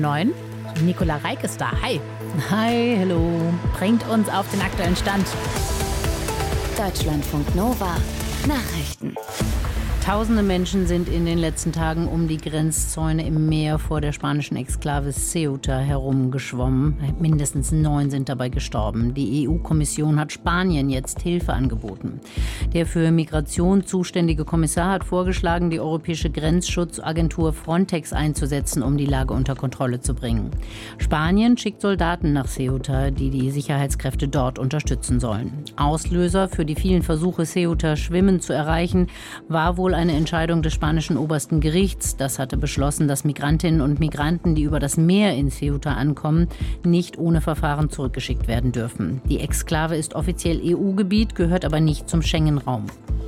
9. Nicola Reik ist da. Hi. Hi, hello. Bringt uns auf den aktuellen Stand. Deutschlandfunk Nova. Nachrichten. Tausende Menschen sind in den letzten Tagen um die Grenzzäune im Meer vor der spanischen Exklave Ceuta herumgeschwommen. Mindestens 9 sind dabei gestorben. Die EU-Kommission hat Spanien jetzt Hilfe angeboten. Der für Migration zuständige Kommissar hat vorgeschlagen, die europäische Grenzschutzagentur Frontex einzusetzen, um die Lage unter Kontrolle zu bringen. Spanien schickt Soldaten nach Ceuta, die die Sicherheitskräfte dort unterstützen sollen. Auslöser für die vielen Versuche, Ceuta schwimmend zu erreichen, war wohl eine Entscheidung des spanischen obersten Gerichts. Das hatte beschlossen, dass Migrantinnen und Migranten, die über das Meer in Ceuta ankommen, nicht ohne Verfahren zurückgeschickt werden dürfen. Die Exklave ist offiziell EU-Gebiet, gehört aber nicht zum Schengen-Raum.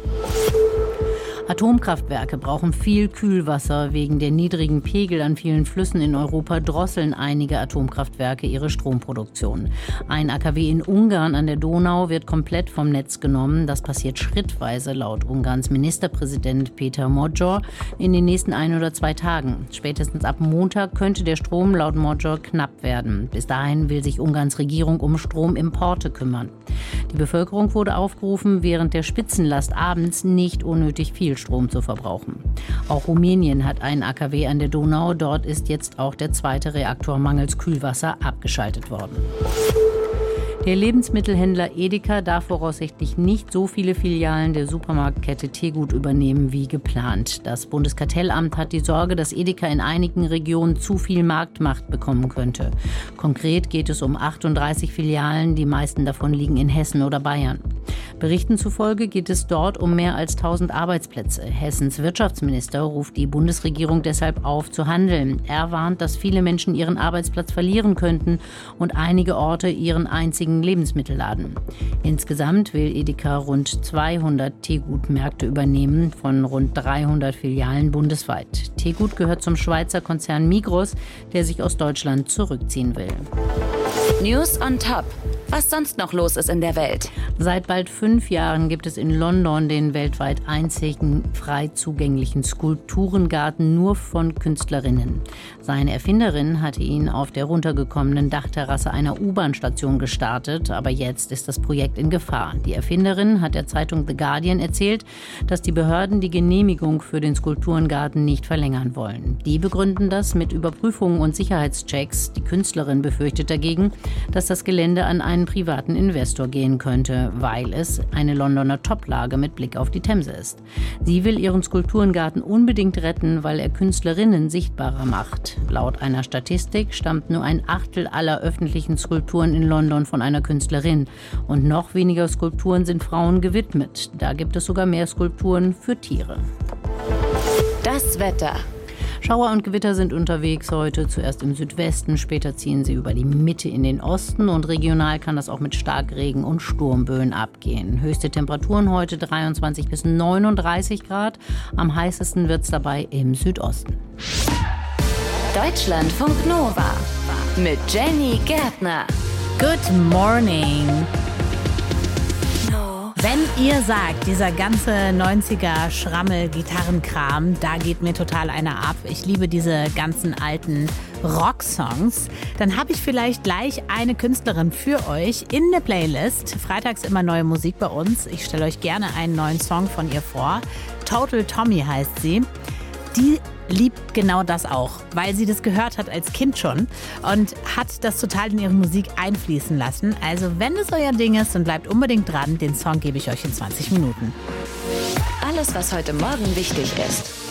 Atomkraftwerke brauchen viel Kühlwasser. Wegen der niedrigen Pegel an vielen Flüssen in Europa drosseln einige Atomkraftwerke ihre Stromproduktion. Ein AKW in Ungarn an der Donau wird komplett vom Netz genommen. Das passiert schrittweise laut Ungarns Ministerpräsident Péter Magyar in den nächsten 1 oder 2 Tagen. Spätestens ab Montag könnte der Strom laut Magyar knapp werden. Bis dahin will sich Ungarns Regierung um Stromimporte kümmern. Die Bevölkerung wurde aufgerufen, während der Spitzenlast abends nicht unnötig viel Strom zu verbrauchen. Auch Rumänien hat einen AKW an der Donau. Dort ist jetzt auch der 2. Reaktor mangels Kühlwasser abgeschaltet worden. Der Lebensmittelhändler Edeka darf voraussichtlich nicht so viele Filialen der Supermarktkette Tegut übernehmen wie geplant. Das Bundeskartellamt hat die Sorge, dass Edeka in einigen Regionen zu viel Marktmacht bekommen könnte. Konkret geht es um 38 Filialen, die meisten davon liegen in Hessen oder Bayern. Berichten zufolge geht es dort um mehr als 1000 Arbeitsplätze. Hessens Wirtschaftsminister ruft die Bundesregierung deshalb auf, zu handeln. Er warnt, dass viele Menschen ihren Arbeitsplatz verlieren könnten und einige Orte ihren einzigen Lebensmittelladen. Insgesamt will Edeka rund 200 Tegut-Märkte übernehmen, von rund 300 Filialen bundesweit. Tegut gehört zum Schweizer Konzern Migros, der sich aus Deutschland zurückziehen will. News on Top. Was sonst noch los ist in der Welt. Seit bald 5 Jahren gibt es in London den weltweit einzigen frei zugänglichen Skulpturengarten nur von Künstlerinnen. Seine Erfinderin hatte ihn auf der runtergekommenen Dachterrasse einer U-Bahn-Station gestartet, aber jetzt ist das Projekt in Gefahr. Die Erfinderin hat der Zeitung The Guardian erzählt, dass die Behörden die Genehmigung für den Skulpturengarten nicht verlängern wollen. Die begründen das mit Überprüfungen und Sicherheitschecks. Die Künstlerin befürchtet dagegen, dass das Gelände an einen privaten Investor gehen könnte, weil es eine Londoner Toplage mit Blick auf die Themse ist. Sie will ihren Skulpturengarten unbedingt retten, weil er Künstlerinnen sichtbarer macht. Laut einer Statistik stammt nur 1/8 aller öffentlichen Skulpturen in London von einer Künstlerin. Und noch weniger Skulpturen sind Frauen gewidmet. Da gibt es sogar mehr Skulpturen für Tiere. Das Wetter. Schauer und Gewitter sind unterwegs heute, zuerst im Südwesten, später ziehen sie über die Mitte in den Osten und regional kann das auch mit Starkregen und Sturmböen abgehen. Höchste Temperaturen heute 23 bis 39 Grad, am heißesten wird es dabei im Südosten. Deutschlandfunk Nova mit Jenny Gärtner. Good morning. Wenn ihr sagt, dieser ganze 90er Schrammel-Gitarrenkram, da geht mir total einer ab. Ich liebe diese ganzen alten Rocksongs. Dann habe ich vielleicht gleich eine Künstlerin für euch in der Playlist. Freitags immer neue Musik bei uns. Ich stelle euch gerne einen neuen Song von ihr vor. Total Tommy heißt sie. Die liebt genau das auch, weil sie das gehört hat als Kind schon und hat das total in ihre Musik einfließen lassen. Also wenn es euer Ding ist, dann bleibt unbedingt dran. Den Song gebe ich euch in 20 Minuten. Alles, was heute Morgen wichtig ist.